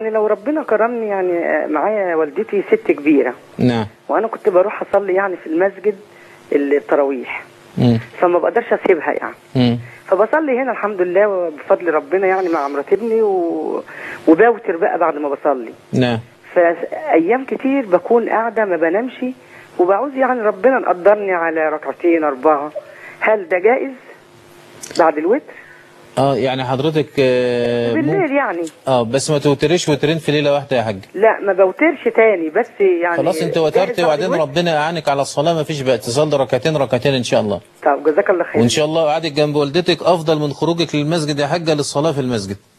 يعني لو ربنا كرمني يعني معايا والدتي ست كبيره. نعم. وانا كنت بروح اصلي يعني في المسجد التراويح. فما بقدرش اسيبها يعني. فبصلي هنا الحمد لله بفضل ربنا يعني مع مرات ابني وباوتر بقى بعد ما بصلي. نعم. فايام كتير بكون قاعده ما بنامش وبعوز يعني ربنا نقدرني على ركعتين 4. هل ده جائز بعد الوتر؟ يعني حضرتك بالليل يعني. بس ما توتريش وترين في ليله واحده يا حاج. لا ما بوترش تاني بس يعني. خلاص انت وترت وبعدين ربنا يعانك على الصلاه، ما فيش بقى تصلي ركعتين ان شاء الله. طب جزاك الله خير. وان شاء الله قعدك جنب والدتك افضل من خروجك للمسجد يا حاجه للصلاه في المسجد.